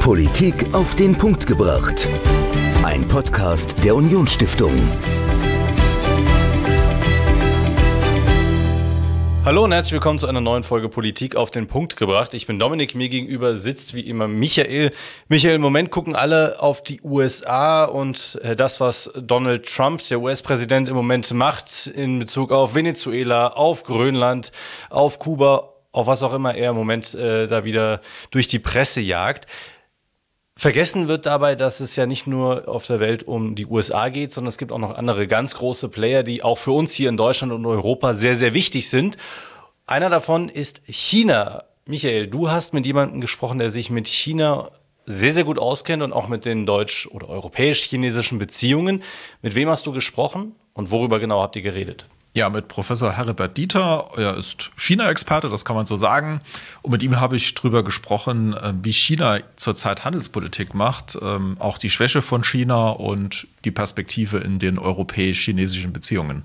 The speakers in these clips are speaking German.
Politik auf den Punkt gebracht. Ein Podcast der Unionsstiftung. Hallo und herzlich willkommen zu einer neuen Folge Politik auf den Punkt gebracht. Ich bin Dominik, mir gegenüber sitzt wie immer Michael. Michael, im Moment gucken alle auf die USA und das, was Donald Trump, der US-Präsident, im Moment macht in Bezug auf Venezuela, auf Grönland, auf Kuba, auf was auch immer er im Moment da wieder durch die Presse jagt. Vergessen wird dabei, dass es ja nicht nur auf der Welt um die USA geht, sondern es gibt auch noch andere ganz große Player, die auch für uns hier in Deutschland und Europa sehr, sehr wichtig sind. Einer davon ist China. Michael, du hast mit jemandem gesprochen, der sich mit China sehr, sehr gut auskennt und auch mit den deutsch- oder europäisch-chinesischen Beziehungen. Mit wem hast du gesprochen und worüber genau habt ihr geredet? Ja, mit Professor Heribert Dieter. Er ist China-Experte, das kann man so sagen. Und mit ihm habe ich drüber gesprochen, wie China zurzeit Handelspolitik macht, auch die Schwäche von China und die Perspektive in den europäisch-chinesischen Beziehungen.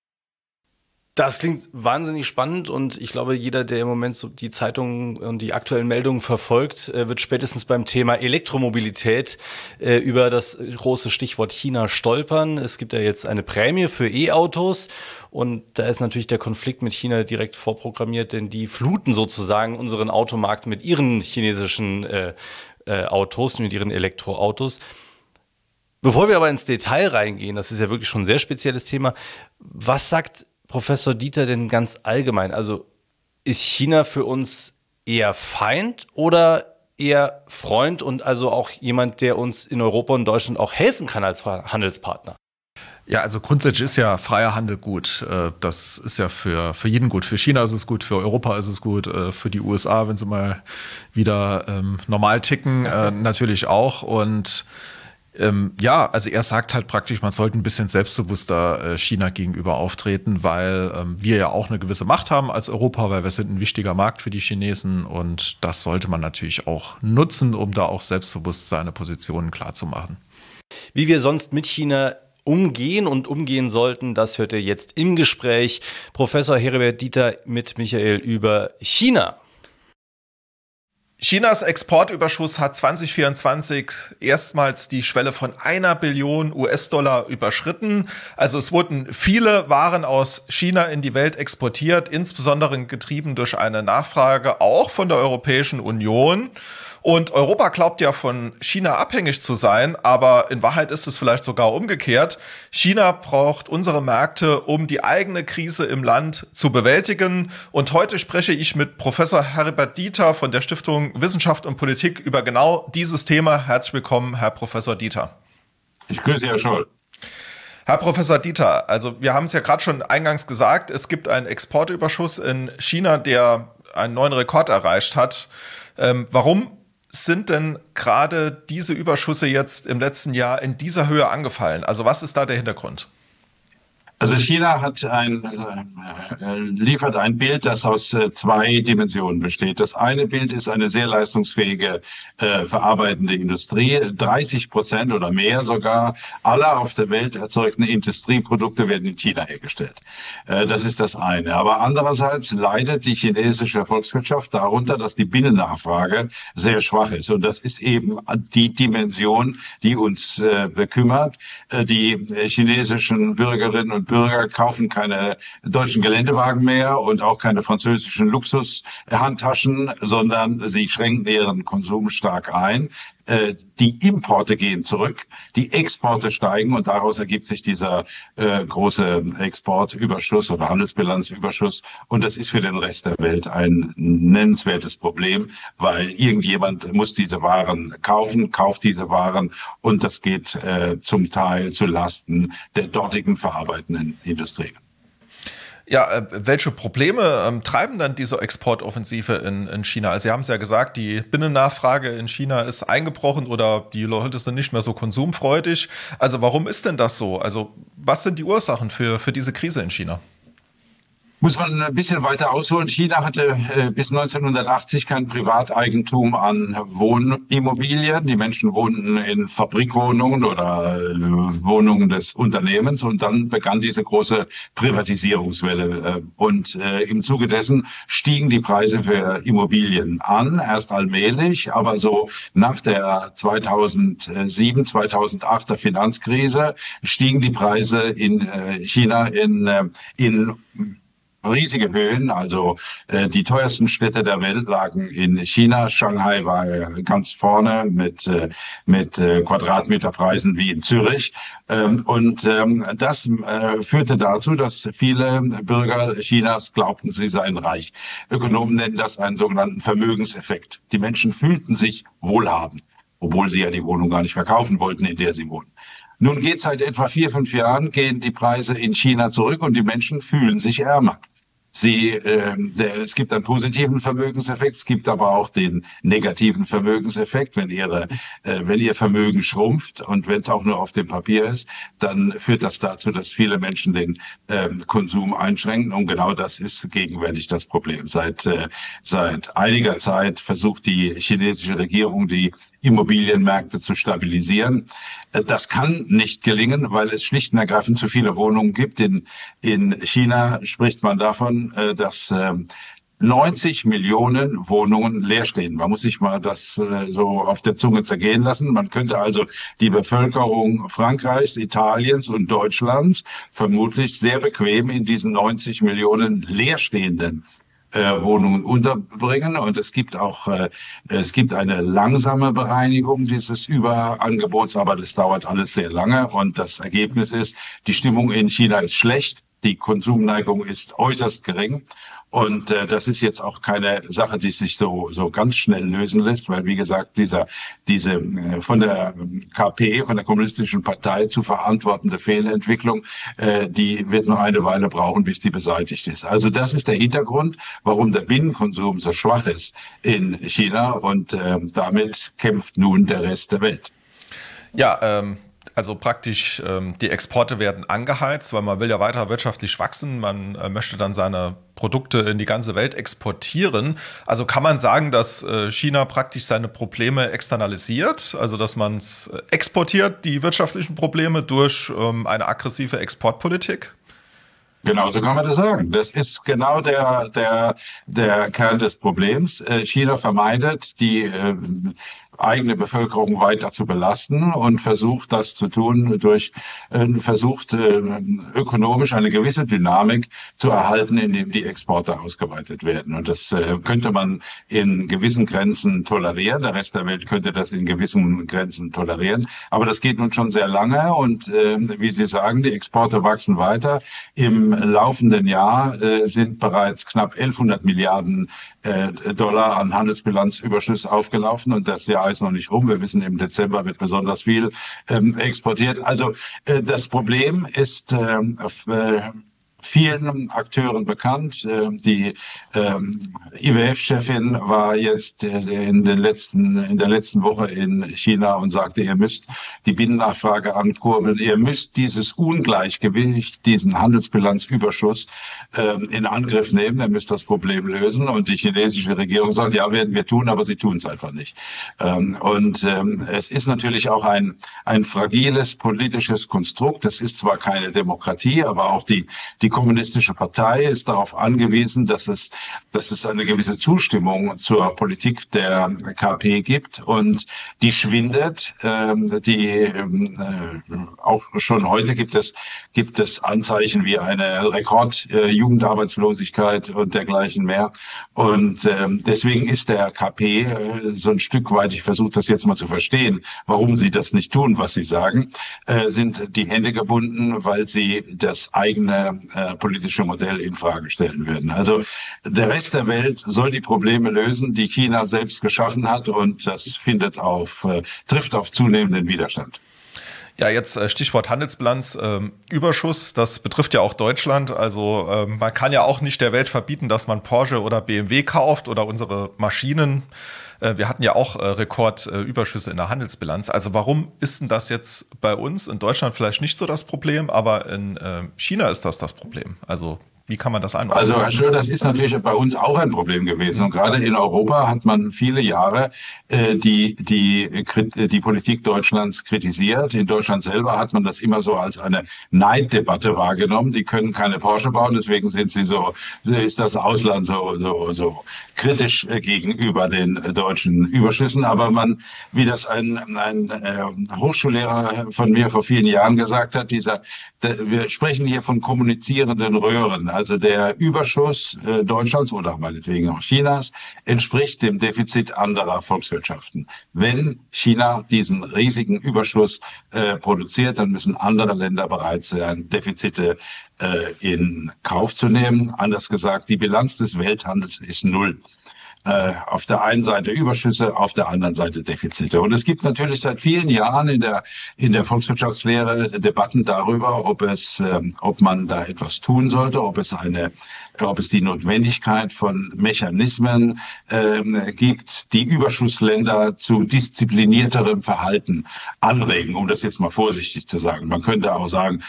Das klingt wahnsinnig spannend und ich glaube, jeder, der im Moment so die Zeitungen und die aktuellen Meldungen verfolgt, wird spätestens beim Thema Elektromobilität über das große Stichwort China stolpern. Es gibt ja jetzt eine Prämie für E-Autos und da ist natürlich der Konflikt mit China direkt vorprogrammiert, denn die fluten sozusagen unseren Automarkt mit ihren chinesischen Autos, mit ihren Elektroautos. Bevor wir aber ins Detail reingehen, das ist ja wirklich schon ein sehr spezielles Thema, was sagt Professor Dieter denn ganz allgemein? Also ist China für uns eher Feind oder eher Freund und also auch jemand, der uns in Europa und Deutschland auch helfen kann als Handelspartner? Ja, also grundsätzlich ist ja freier Handel gut. Das ist ja für jeden gut. Für China ist es gut, für Europa ist es gut, für die USA, wenn sie mal wieder normal ticken, natürlich auch. Und ja, also er sagt halt praktisch, man sollte ein bisschen selbstbewusster China gegenüber auftreten, weil wir ja auch eine gewisse Macht haben als Europa, weil wir sind ein wichtiger Markt für die Chinesen und das sollte man natürlich auch nutzen, um da auch selbstbewusst seine Positionen klarzumachen. Wie wir sonst mit China umgehen und umgehen sollten, das hört ihr jetzt im Gespräch. Professor Heribert Dieter mit Michael über China. Chinas Exportüberschuss hat 2024 erstmals die Schwelle von 1 Billion US-Dollar überschritten. Also es wurden viele Waren aus China in die Welt exportiert, insbesondere getrieben durch eine Nachfrage auch von der Europäischen Union. Und Europa glaubt ja von China abhängig zu sein, aber in Wahrheit ist es vielleicht sogar umgekehrt. China braucht unsere Märkte, um die eigene Krise im Land zu bewältigen. Und heute spreche ich mit Professor Heribert Dieter von der Stiftung Wissenschaft und Politik über genau dieses Thema. Herzlich willkommen, Herr Professor Dieter. Ich grüße Herr Scholl. Herr Professor Dieter, also wir haben es ja gerade schon eingangs gesagt, es gibt einen Exportüberschuss in China, der einen neuen Rekord erreicht hat. Warum sind denn gerade diese Überschüsse jetzt im letzten Jahr in dieser Höhe angefallen? Also was ist da der Hintergrund? Also China liefert ein Bild, das aus 2 Dimensionen besteht. Das eine Bild ist eine sehr leistungsfähige verarbeitende Industrie. 30% oder mehr sogar aller auf der Welt erzeugten Industrieprodukte werden in China hergestellt. Das ist das eine. Aber andererseits leidet die chinesische Volkswirtschaft darunter, dass die Binnennachfrage sehr schwach ist. Und das ist eben die Dimension, die uns bekümmert. Die chinesischen Bürgerinnen und Bürger kaufen keine deutschen Geländewagen mehr und auch keine französischen Luxushandtaschen, sondern sie schränken ihren Konsum stark ein. Die Importe gehen zurück, die Exporte steigen und daraus ergibt sich dieser große Exportüberschuss oder Handelsbilanzüberschuss. Und das ist für den Rest der Welt ein nennenswertes Problem, weil irgendjemand muss diese Waren kaufen, kauft diese Waren und das geht zum Teil zu Lasten der dortigen verarbeitenden Industrie. Ja, welche Probleme treiben dann diese Exportoffensive in China? Also Sie haben es ja gesagt, die Binnennachfrage in China ist eingebrochen oder die Leute sind nicht mehr so konsumfreudig. Also warum ist denn das so? Also was sind die Ursachen für diese Krise in China? Muss man ein bisschen weiter ausholen. China hatte bis 1980 kein Privateigentum an Wohnimmobilien. Die Menschen wohnten in Fabrikwohnungen oder Wohnungen des Unternehmens. Und dann begann diese große Privatisierungswelle. Und im Zuge dessen stiegen die Preise für Immobilien an, erst allmählich, aber so nach der 2007, 2008er Finanzkrise stiegen die Preise in China in riesige Höhen, also die teuersten Städte der Welt lagen in China. Shanghai war ganz vorne mit Quadratmeterpreisen wie in Zürich. Das führte dazu, dass viele Bürger Chinas glaubten, sie seien reich. Ökonomen nennen das einen sogenannten Vermögenseffekt. Die Menschen fühlten sich wohlhabend, obwohl sie ja die Wohnung gar nicht verkaufen wollten, in der sie wohnen. Nun geht seit etwa 4-5 Jahren, gehen die Preise in China zurück und die Menschen fühlen sich ärmer. Es gibt einen positiven Vermögenseffekt, es gibt aber auch den negativen Vermögenseffekt. Wenn ihr Vermögen schrumpft und wenn es auch nur auf dem Papier ist, dann führt das dazu, dass viele Menschen den Konsum einschränken. Und genau das ist gegenwärtig das Problem. Seit einiger Zeit versucht die chinesische Regierung, die Immobilienmärkte zu stabilisieren. Das kann nicht gelingen, weil es schlicht und ergreifend zu viele Wohnungen gibt. In China spricht man davon, dass 90 Millionen Wohnungen leer stehen. Man muss sich mal das so auf der Zunge zergehen lassen. Man könnte also die Bevölkerung Frankreichs, Italiens und Deutschlands vermutlich sehr bequem in diesen 90 Millionen leerstehenden Wohnungen unterbringen. Und es gibt eine langsame Bereinigung dieses Überangebots, aber das dauert alles sehr lange. Und das Ergebnis ist, die Stimmung in China ist schlecht. Die Konsumneigung ist äußerst gering. Und das ist jetzt auch keine Sache, die sich so ganz schnell lösen lässt, weil, wie gesagt, diese von der KP, von der Kommunistischen Partei zu verantwortende Fehlentwicklung, die wird noch eine Weile brauchen, bis die beseitigt ist. Also das ist der Hintergrund, warum der Binnenkonsum so schwach ist in China und damit kämpft nun der Rest der Welt. Ja, also praktisch die Exporte werden angeheizt, weil man will ja weiter wirtschaftlich wachsen. Man möchte dann seine Produkte in die ganze Welt exportieren. Also kann man sagen, dass China praktisch seine Probleme externalisiert, also dass man es exportiert, die wirtschaftlichen Probleme, durch eine aggressive Exportpolitik? Genau, so kann man das sagen. Das ist genau der Kern des Problems. China vermeidet die eigene Bevölkerung weiter zu belasten und versucht das zu tun versucht ökonomisch eine gewisse Dynamik zu erhalten, indem die Exporte ausgeweitet werden. Und das könnte man in gewissen Grenzen tolerieren. Der Rest der Welt könnte das in gewissen Grenzen tolerieren. Aber das geht nun schon sehr lange und wie Sie sagen, die Exporte wachsen weiter. Im laufenden Jahr sind bereits knapp 1100 Milliarden Dollar an Handelsbilanzüberschuss aufgelaufen und das Jahr ist noch nicht rum. Wir wissen, im Dezember wird besonders viel exportiert. Also das Problem ist vielen Akteuren bekannt. Die IWF-Chefin war jetzt in der letzten Woche in China und sagte, ihr müsst die Binnennachfrage ankurbeln, ihr müsst dieses Ungleichgewicht, diesen Handelsbilanzüberschuss in Angriff nehmen, ihr müsst das Problem lösen. Und die chinesische Regierung sagt, ja, werden wir tun, aber sie tun es einfach nicht. Es ist natürlich auch ein fragiles politisches Konstrukt. Das ist zwar keine Demokratie, aber auch die Kommunistische Partei ist darauf angewiesen, dass es eine gewisse Zustimmung zur Politik der KP gibt und die schwindet. Auch schon heute gibt es Anzeichen wie eine Rekordjugendarbeitslosigkeit und dergleichen mehr. Und deswegen ist der KP so ein Stück weit, ich versuche das jetzt mal zu verstehen, warum sie das nicht tun, was sie sagen, sind die Hände gebunden, weil sie das eigene politische Modell in Frage stellen würden. Also der Rest der Welt soll die Probleme lösen, die China selbst geschaffen hat, und das trifft auf zunehmenden Widerstand. Ja, jetzt Stichwort Handelsbilanzüberschuss, das betrifft ja auch Deutschland. Also man kann ja auch nicht der Welt verbieten, dass man Porsche oder BMW kauft oder unsere Maschinen. Wir hatten ja auch Rekordüberschüsse in der Handelsbilanz. Also warum ist denn das jetzt bei uns in Deutschland vielleicht nicht so das Problem, aber in China ist das Problem? Also Wie kann man das einordnen? Also Herr Schröder, das ist natürlich bei uns auch ein Problem gewesen. Und gerade in Europa hat man viele Jahre die Politik Deutschlands kritisiert. In Deutschland selber hat man das immer so als eine Neiddebatte wahrgenommen. Die können keine Porsche bauen, deswegen ist das Ausland so kritisch gegenüber den deutschen Überschüssen. Aber wie das ein Hochschullehrer von mir vor vielen Jahren gesagt hat, wir sprechen hier von kommunizierenden Röhren. Also der Überschuss Deutschlands oder meinetwegen auch Chinas entspricht dem Defizit anderer Volkswirtschaften. Wenn China diesen riesigen Überschuss produziert, dann müssen andere Länder bereit sein, Defizite in Kauf zu nehmen. Anders gesagt, die Bilanz des Welthandels ist null. Auf der einen Seite Überschüsse, auf der anderen Seite Defizite. Und es gibt natürlich seit vielen Jahren in der Volkswirtschaftslehre Debatten darüber, ob man da etwas tun sollte, ob es die Notwendigkeit von Mechanismen gibt, die Überschussländer zu disziplinierterem Verhalten anregen, um das jetzt mal vorsichtig zu sagen. Man könnte auch sagen,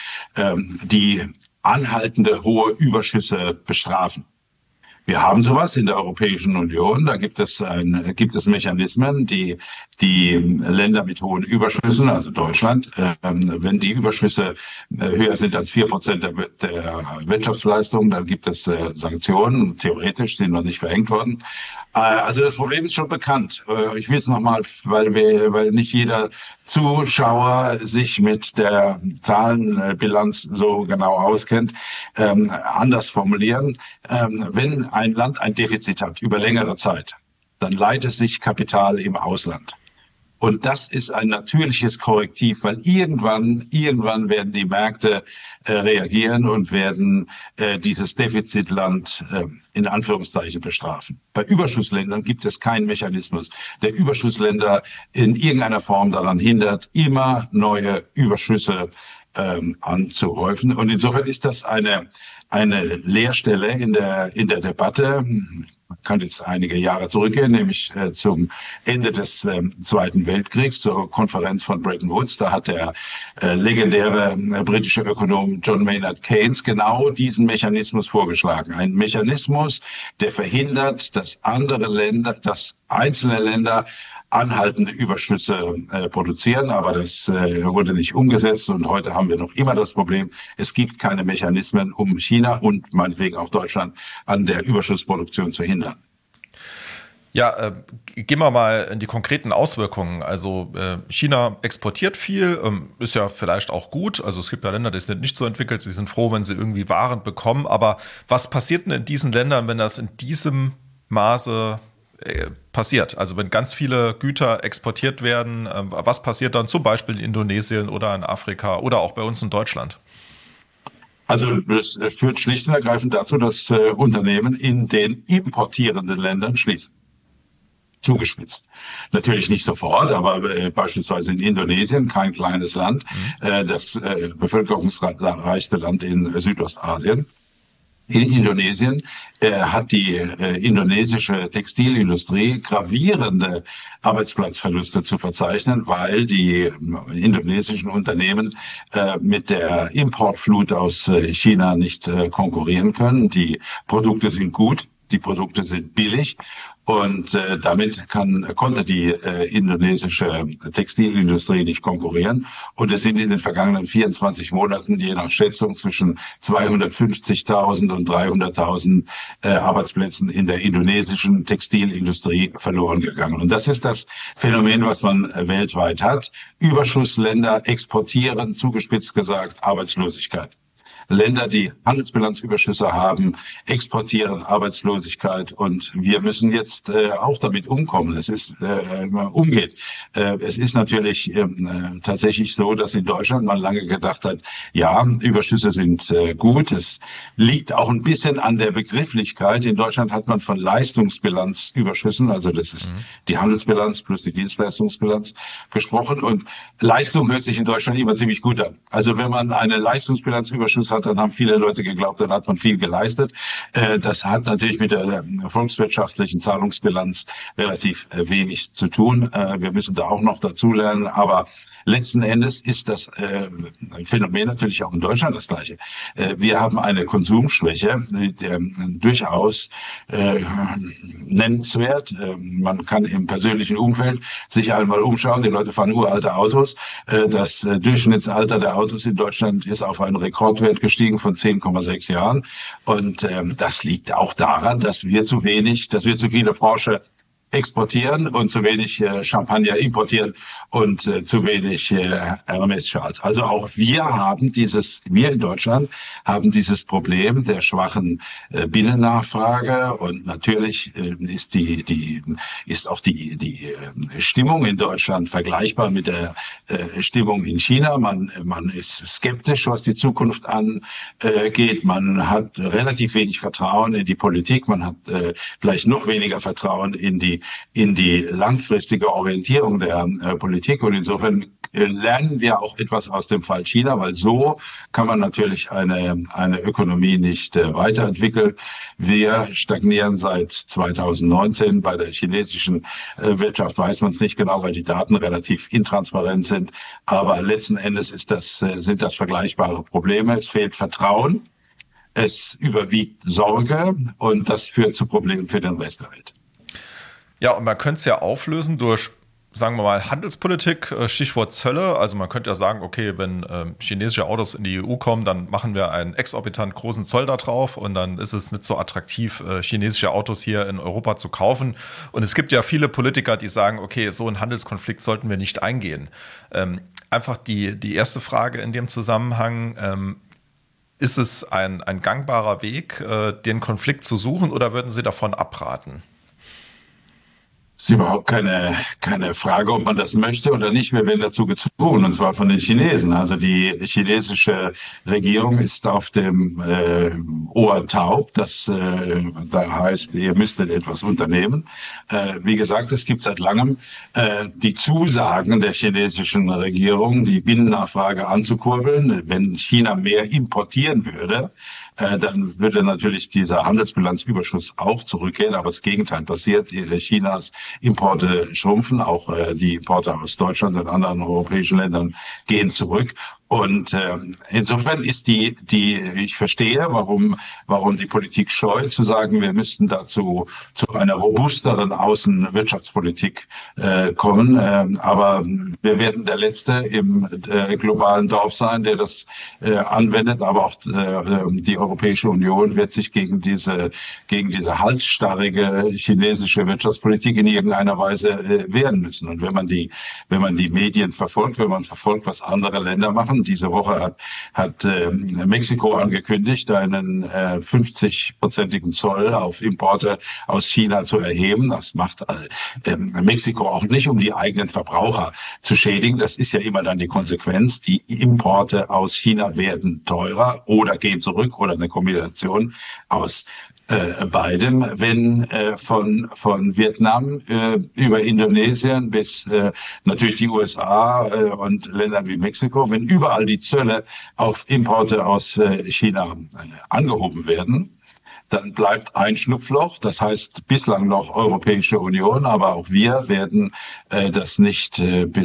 die anhaltende hohe Überschüsse bestrafen. Wir haben sowas in der Europäischen Union. Da gibt es Mechanismen, die Länder mit hohen Überschüssen, also Deutschland, wenn die Überschüsse höher sind als 4% der Wirtschaftsleistung, dann gibt es Sanktionen. Theoretisch sind noch nicht verhängt worden. Also das Problem ist schon bekannt. Ich will es nochmal, weil nicht jeder Zuschauer sich mit der Zahlenbilanz so genau auskennt, anders formulieren. Wenn ein Land ein Defizit hat über längere Zeit, dann leiht es sich Kapital im Ausland. Und das ist ein natürliches Korrektiv, weil irgendwann werden die Märkte reagieren und werden dieses Defizitland in Anführungszeichen bestrafen. Bei Überschussländern gibt es keinen Mechanismus, der Überschussländer in irgendeiner Form daran hindert, immer neue Überschüsse anzuhäufen. Und insofern ist das eine Leerstelle in der Debatte. Man kann jetzt einige Jahre zurückgehen, nämlich zum Ende des Zweiten Weltkriegs, zur Konferenz von Bretton Woods. Da hat der legendäre britische Ökonom John Maynard Keynes genau diesen Mechanismus vorgeschlagen. Ein Mechanismus, der verhindert, dass einzelne Länder anhaltende Überschüsse produzieren, aber das wurde nicht umgesetzt und heute haben wir noch immer das Problem, es gibt keine Mechanismen, um China und meinetwegen auch Deutschland an der Überschussproduktion zu hindern. Ja, gehen wir mal in die konkreten Auswirkungen. Also China exportiert viel, ist ja vielleicht auch gut. Also es gibt ja Länder, die sind nicht so entwickelt, sie sind froh, wenn sie irgendwie Waren bekommen. Aber was passiert denn in diesen Ländern, wenn das in diesem Maße passiert? Also wenn ganz viele Güter exportiert werden, was passiert dann zum Beispiel in Indonesien oder in Afrika oder auch bei uns in Deutschland? Also das führt schlicht und ergreifend dazu, dass Unternehmen in den importierenden Ländern schließen. Zugespitzt. Natürlich nicht sofort, aber beispielsweise in Indonesien, kein kleines Land, das bevölkerungsreichste Land in Südostasien. In Indonesien hat die indonesische Textilindustrie gravierende Arbeitsplatzverluste zu verzeichnen, weil die indonesischen Unternehmen mit der Importflut aus China nicht konkurrieren können. Die Produkte sind gut, die Produkte sind billig und damit konnte die indonesische Textilindustrie nicht konkurrieren. Und es sind in den vergangenen 24 Monaten je nach Schätzung zwischen 250.000 und 300.000 Arbeitsplätzen in der indonesischen Textilindustrie verloren gegangen. Und das ist das Phänomen, was man weltweit hat. Überschussländer exportieren, zugespitzt gesagt, Arbeitslosigkeit. Länder, die Handelsbilanzüberschüsse haben, exportieren Arbeitslosigkeit und wir müssen jetzt auch damit umkommen. Es ist Es ist natürlich tatsächlich so, dass in Deutschland man lange gedacht hat, ja, Überschüsse sind gut. Es liegt auch ein bisschen an der Begrifflichkeit. In Deutschland hat man von Leistungsbilanzüberschüssen, also das ist die Handelsbilanz plus die Dienstleistungsbilanz gesprochen und Leistung hört sich in Deutschland immer ziemlich gut an. Also wenn man eine Leistungsbilanzüberschuss hat, dann haben viele Leute geglaubt, dann hat man viel geleistet. Das hat natürlich mit der volkswirtschaftlichen Zahlungsbilanz relativ wenig zu tun. Wir müssen da auch noch dazulernen, aber letzten Endes ist das Phänomen natürlich auch in Deutschland das gleiche. Wir haben eine Konsumschwäche, durchaus nennenswert. Man kann im persönlichen Umfeld sich einmal umschauen. Die Leute fahren uralte Autos. Das Durchschnittsalter der Autos in Deutschland ist auf einen Rekordwert gestiegen von 10,6 Jahren. Und das liegt auch daran, dass wir zu viele Porsche exportieren und zu wenig Champagner importieren und zu wenig Hermes-Schals. Also auch wir in Deutschland haben dieses Problem der schwachen Binnennachfrage, und natürlich ist auch die Stimmung in Deutschland vergleichbar mit der Stimmung in China. Man ist skeptisch, was die Zukunft angeht. Man hat relativ wenig Vertrauen in die Politik. Man hat vielleicht noch weniger Vertrauen in die langfristige Orientierung der Politik. Und insofern lernen wir auch etwas aus dem Fall China, weil so kann man natürlich eine Ökonomie nicht weiterentwickeln. Wir stagnieren seit 2019. Bei der chinesischen Wirtschaft weiß man es nicht genau, weil die Daten relativ intransparent sind. Aber letzten Endes sind das vergleichbare Probleme. Es fehlt Vertrauen, es überwiegt Sorge, und das führt zu Problemen für den Rest der Welt. Ja, und man könnte es ja auflösen durch, sagen wir mal, Handelspolitik, Stichwort Zölle. Also man könnte ja sagen, okay, wenn chinesische Autos in die EU kommen, dann machen wir einen exorbitant großen Zoll da drauf, und dann ist es nicht so attraktiv, chinesische Autos hier in Europa zu kaufen. Und es gibt ja viele Politiker, die sagen, okay, so einen Handelskonflikt sollten wir nicht eingehen. Einfach die erste Frage in dem Zusammenhang, ist es ein gangbarer Weg, den Konflikt zu suchen, oder würden Sie davon abraten? Es ist überhaupt keine Frage, ob man das möchte oder nicht. Wir werden dazu gezwungen, und zwar von den Chinesen. Also die chinesische Regierung ist auf dem Ohr taub. Das da heißt, ihr müsstet etwas unternehmen. Wie gesagt, es gibt seit langem die Zusagen der chinesischen Regierung, die Binnennachfrage anzukurbeln. Wenn China mehr importieren würde, dann würde natürlich dieser Handelsbilanzüberschuss auch zurückgehen. Aber das Gegenteil passiert. Chinas Importe schrumpfen, auch die Importe aus Deutschland und anderen europäischen Ländern gehen zurück. Und insofern ist ich verstehe, warum die Politik scheut, zu sagen, wir müssten dazu zu einer robusteren Außenwirtschaftspolitik kommen. Aber wir werden der Letzte im globalen Dorf sein, der das anwendet. Aber auch die Europäische Union wird sich gegen diese halsstarrige chinesische Wirtschaftspolitik in irgendeiner Weise wehren müssen. Und wenn man die Medien verfolgt, wenn man verfolgt, was andere Länder machen, diese Woche hat Mexiko angekündigt, einen 50-prozentigen Zoll auf Importe aus China zu erheben. Das macht Mexiko auch nicht, um die eigenen Verbraucher zu schädigen. Das ist ja immer dann die Konsequenz. Die Importe aus China werden teurer oder gehen zurück oder eine Kombination aus beidem, wenn von Vietnam über Indonesien bis natürlich die USA und Ländern wie Mexiko, wenn überall die Zölle auf Importe aus China angehoben werden, dann bleibt ein Schlupfloch, das heißt bislang noch Europäische Union, aber auch wir werden das nicht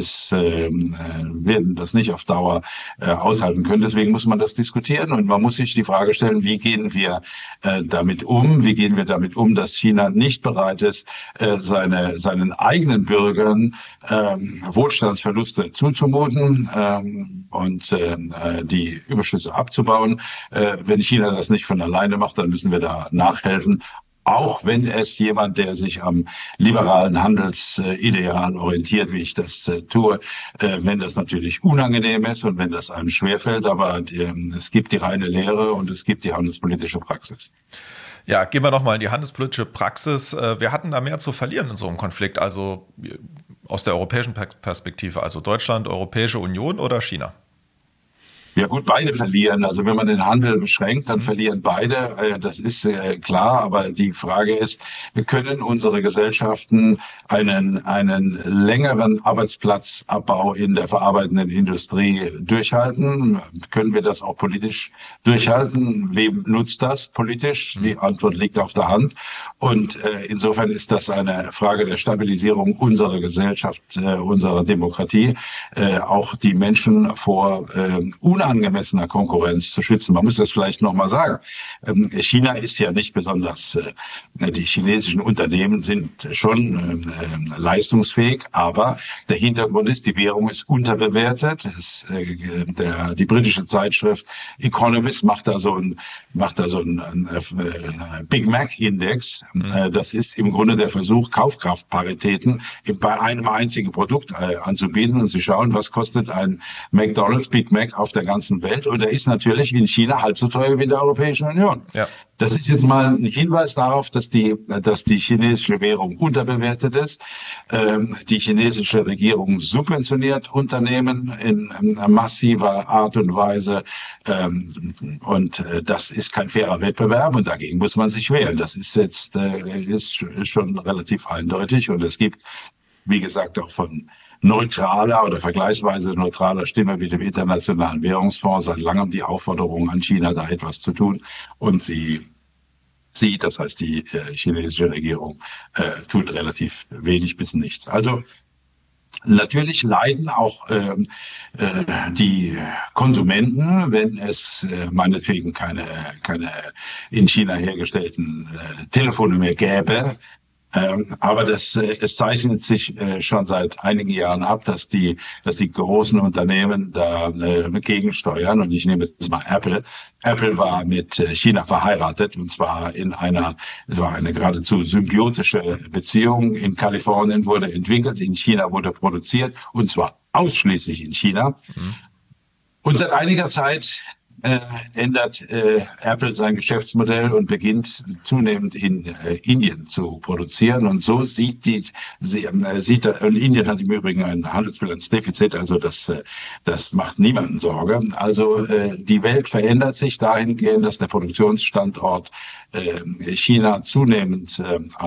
auf Dauer aushalten können. Deswegen muss man das diskutieren, und man muss sich die Frage stellen, wie gehen wir damit um? Wie gehen wir damit um, dass China nicht bereit ist, seinen eigenen Bürgern Wohlstandsverluste zuzumuten und die Überschüsse abzubauen? Wenn China das nicht von alleine macht, dann müssen wir da nachhelfen, auch wenn es jemand, der sich am liberalen Handelsideal orientiert, wie ich das tue, wenn das natürlich unangenehm ist und wenn das einem schwerfällt, aber es gibt die reine Lehre und es gibt die handelspolitische Praxis. Ja, gehen wir nochmal in die handelspolitische Praxis. Wir hatten da mehr zu verlieren in so einem Konflikt, also aus der europäischen Perspektive, also Deutschland, Europäische Union oder China? Ja gut, beide verlieren. Also wenn man den Handel beschränkt, dann verlieren beide. Das ist klar. Aber die Frage ist, können unsere Gesellschaften einen längeren Arbeitsplatzabbau in der verarbeitenden Industrie durchhalten? Können wir das auch politisch durchhalten? Wem nutzt das politisch? Die Antwort liegt auf der Hand. Und insofern ist das eine Frage der Stabilisierung unserer Gesellschaft, unserer Demokratie, auch die Menschen vor unangemessener Konkurrenz zu schützen. Man muss das vielleicht nochmal sagen. China ist ja nicht besonders, die chinesischen Unternehmen sind schon leistungsfähig, aber der Hintergrund ist, die Währung ist unterbewertet. Die britische Zeitschrift Economist macht da so ein Big Mac Index. Das ist im Grunde der Versuch, Kaufkraftparitäten bei einem einzigen Produkt anzubieten und zu schauen, was kostet ein McDonald's Big Mac auf der ganzen Welt. Und er ist natürlich in China halb so teuer wie in der Europäischen Union. Ja. Das ist jetzt mal ein Hinweis darauf, dass die chinesische Währung unterbewertet ist. Die chinesische Regierung subventioniert Unternehmen in massiver Art und Weise. Und das ist kein fairer Wettbewerb und dagegen muss man sich wehren. Das ist jetzt ist schon relativ eindeutig und es gibt, wie gesagt, auch von neutraler oder vergleichsweise neutraler Stimme wie dem Internationalen Währungsfonds seit langem die Aufforderung an China, da etwas zu tun. Und sie, das heißt die chinesische Regierung, tut relativ wenig bis nichts. Also natürlich leiden auch die Konsumenten, wenn es meinetwegen keine in China hergestellten Telefone mehr gäbe. Aber es zeichnet sich schon seit einigen Jahren ab, dass die großen Unternehmen da gegensteuern. Und ich nehme jetzt mal Apple. Apple war mit China verheiratet und zwar es war eine geradezu symbiotische Beziehung. In Kalifornien wurde entwickelt, in China wurde produziert und zwar ausschließlich in China. Und seit einiger Zeit ändert Apple sein Geschäftsmodell und beginnt zunehmend in Indien zu produzieren. Und so und Indien hat im Übrigen ein Handelsbilanzdefizit, also das macht niemanden Sorge. Also die Welt verändert sich dahingehend, dass der Produktionsstandort China zunehmend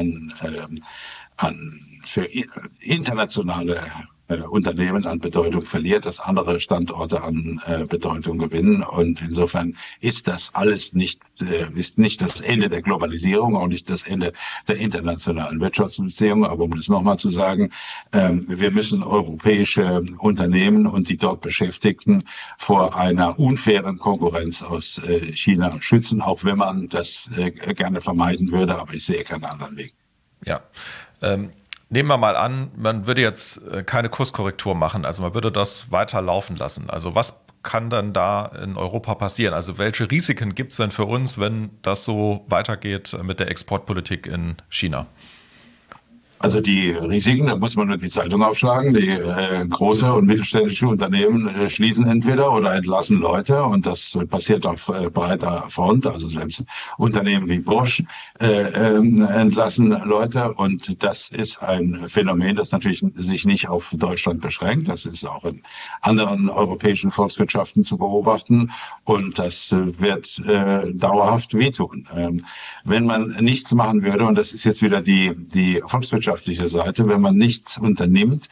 für internationale Unternehmen an Bedeutung verliert, dass andere Standorte an Bedeutung gewinnen. Und insofern ist das alles nicht das Ende der Globalisierung, auch nicht das Ende der internationalen Wirtschaftsbeziehungen. Aber um das nochmal zu sagen, wir müssen europäische Unternehmen und die dort Beschäftigten vor einer unfairen Konkurrenz aus China schützen, auch wenn man das gerne vermeiden würde. Aber ich sehe keinen anderen Weg. Ja, nehmen wir mal an, man würde jetzt keine Kurskorrektur machen, also man würde das weiter laufen lassen. Also was kann dann da in Europa passieren? Also welche Risiken gibt es denn für uns, wenn das so weitergeht mit der Exportpolitik in China? Also die Risiken, da muss man nur die Zeitung aufschlagen. Die große und mittelständische Unternehmen schließen entweder oder entlassen Leute und das passiert auf breiter Front. Also selbst Unternehmen wie Bosch entlassen Leute und das ist ein Phänomen, das natürlich sich nicht auf Deutschland beschränkt. Das ist auch in anderen europäischen Volkswirtschaften zu beobachten und das wird dauerhaft wehtun. Wenn man nichts machen würde, und das ist jetzt wieder die volkswirtschaftliche Seite, wenn man nichts unternimmt,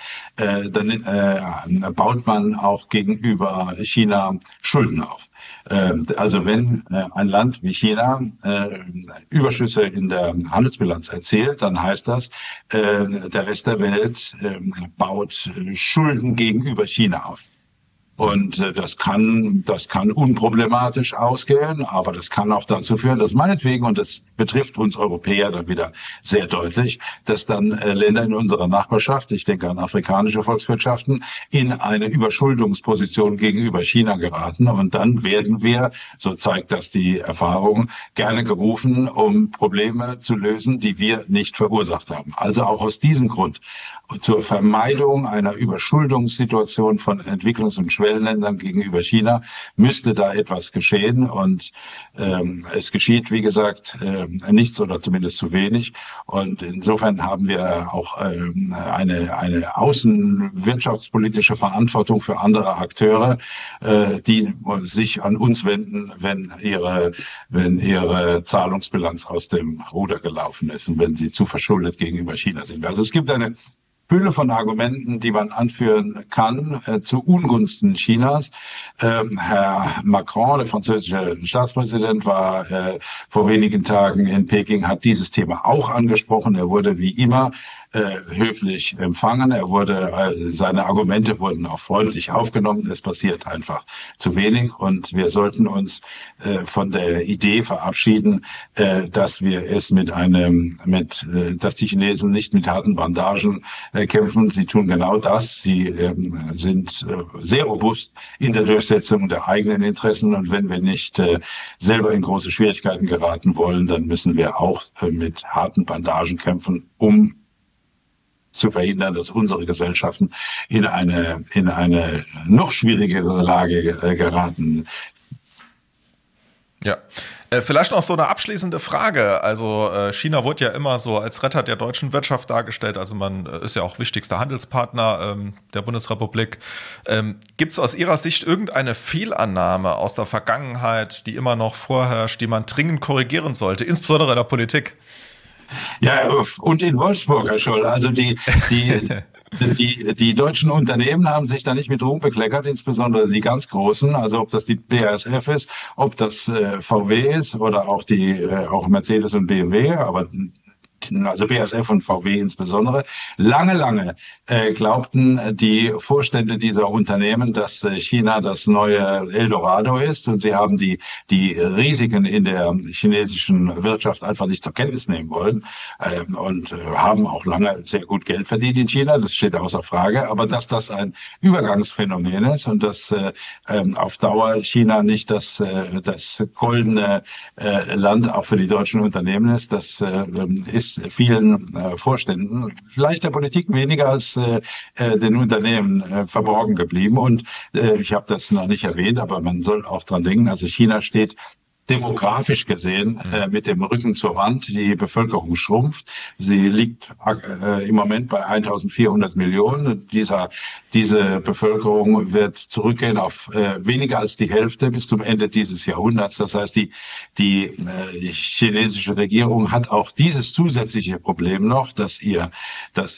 dann baut man auch gegenüber China Schulden auf. Also wenn ein Land wie China Überschüsse in der Handelsbilanz erzielt, dann heißt das, der Rest der Welt baut Schulden gegenüber China auf. Und das kann unproblematisch ausgehen, aber das kann auch dazu führen, dass meinetwegen, und das betrifft uns Europäer dann wieder sehr deutlich, dass dann Länder in unserer Nachbarschaft, ich denke an afrikanische Volkswirtschaften, in eine Überschuldungsposition gegenüber China geraten. Und dann werden wir, so zeigt das die Erfahrung, gerne gerufen, um Probleme zu lösen, die wir nicht verursacht haben. Also auch aus diesem Grund zur Vermeidung einer Überschuldungssituation von Entwicklungs- und Schwellenländern gegenüber China müsste da etwas geschehen. Und es geschieht, wie gesagt, nichts oder zumindest zu wenig. Und insofern haben wir auch eine außenwirtschaftspolitische Verantwortung für andere Akteure, die sich an uns wenden, wenn ihre Zahlungsbilanz aus dem Ruder gelaufen ist und wenn sie zu verschuldet gegenüber China sind. Also es gibt eine Fülle von Argumenten, die man anführen kann zu Ungunsten Chinas. Herr Macron, der französische Staatspräsident, war vor wenigen Tagen in Peking, hat dieses Thema auch angesprochen. Er wurde wie immer höflich empfangen. Seine Argumente wurden auch freundlich aufgenommen. Es passiert einfach zu wenig und wir sollten uns von der Idee verabschieden, dass wir es dass die Chinesen nicht mit harten Bandagen kämpfen. Sie tun genau das. Sie sind sehr robust in der Durchsetzung der eigenen Interessen und wenn wir nicht selber in große Schwierigkeiten geraten wollen, dann müssen wir auch mit harten Bandagen kämpfen, um zu verhindern, dass unsere Gesellschaften in eine noch schwierigere Lage geraten. Ja, vielleicht noch so eine abschließende Frage. Also China wird ja immer so als Retter der deutschen Wirtschaft dargestellt. Also man ist ja auch wichtigster Handelspartner der Bundesrepublik. Gibt es aus Ihrer Sicht irgendeine Fehlannahme aus der Vergangenheit, die immer noch vorherrscht, die man dringend korrigieren sollte, insbesondere in der Politik? Ja, und in Wolfsburg, Herr Scholl. Also die deutschen Unternehmen haben sich da nicht mit Ruhm bekleckert, insbesondere die ganz großen, also ob das die BASF ist, ob das VW ist oder auch auch Mercedes und BMW, aber also BASF und VW insbesondere, lange glaubten die Vorstände dieser Unternehmen, dass China das neue Eldorado ist und sie haben die Risiken in der chinesischen Wirtschaft einfach nicht zur Kenntnis nehmen wollen und haben auch lange sehr gut Geld verdient in China, das steht außer Frage, aber dass das ein Übergangsphänomen ist und dass auf Dauer China nicht das goldene Land auch für die deutschen Unternehmen ist, das ist vielen Vorständen, vielleicht der Politik weniger als den Unternehmen verborgen geblieben. Und ich habe das noch nicht erwähnt, aber man soll auch dran denken, also China steht demografisch gesehen mit dem Rücken zur Wand. Die Bevölkerung schrumpft. Sie liegt im Moment bei 1.400 Millionen. Diese Bevölkerung wird zurückgehen auf weniger als die Hälfte bis zum Ende dieses Jahrhunderts. Das heißt, die chinesische Regierung hat auch dieses zusätzliche Problem noch, dass ihr das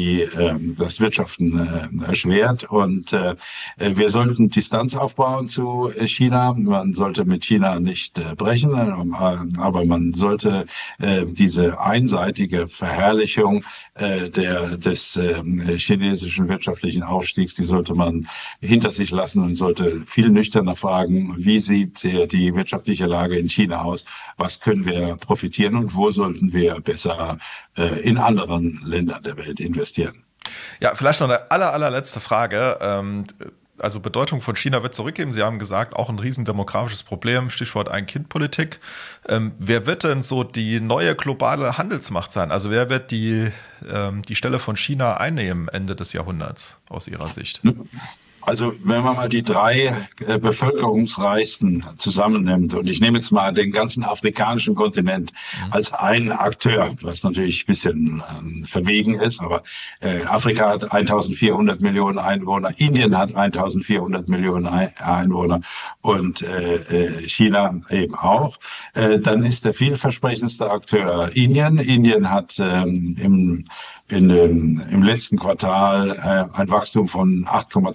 Wirtschaften erschwert. Und wir sollten Distanz aufbauen zu China. Man sollte mit China nicht brechen, aber man sollte diese einseitige Verherrlichung des chinesischen wirtschaftlichen Aufstiegs, die sollte man hinter sich lassen und sollte viel nüchterner fragen, wie sieht die wirtschaftliche Lage in China aus, was können wir profitieren und wo sollten wir besser in anderen Ländern der Welt investieren. Ja, vielleicht noch eine allerletzte Frage. Also Bedeutung von China wird zurückgeben. Sie haben gesagt, auch ein riesen demografisches Problem, Stichwort Ein-Kind-Politik. Wer wird denn so die neue globale Handelsmacht sein? Also wer wird die Stelle von China einnehmen Ende des Jahrhunderts aus Ihrer Sicht? Also wenn man mal die 3 bevölkerungsreichsten zusammennimmt und ich nehme jetzt mal den ganzen afrikanischen Kontinent als einen Akteur, was natürlich ein bisschen verwegen ist, aber Afrika hat 1.400 Millionen Einwohner, Indien hat 1.400 Millionen Einwohner und China eben auch. Dann ist der vielversprechendste Akteur Indien. Indien hat im letzten Quartal ein Wachstum von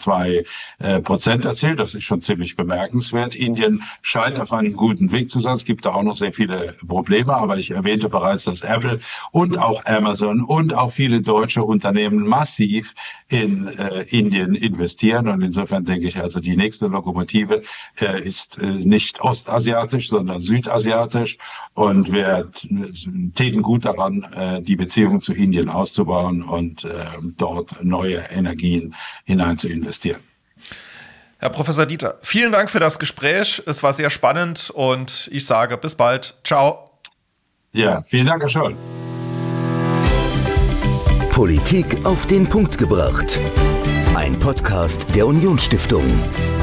8,2% erzielt. Das ist schon ziemlich bemerkenswert. Indien scheint auf einem guten Weg zu sein. Es gibt da auch noch sehr viele Probleme, aber ich erwähnte bereits, dass Apple und auch Amazon und auch viele deutsche Unternehmen massiv in Indien investieren. Und insofern denke ich, also die nächste Lokomotive ist nicht ostasiatisch, sondern südasiatisch. Und wir täten gut daran, die Beziehung zu Indien auszubauen und dort neue Energien hinein zu investieren. Herr Professor Dieter, vielen Dank für das Gespräch. Es war sehr spannend und ich sage bis bald. Ciao. Ja, vielen Dank, Herr Scholl. Politik auf den Punkt gebracht. Ein Podcast der Unionsstiftung.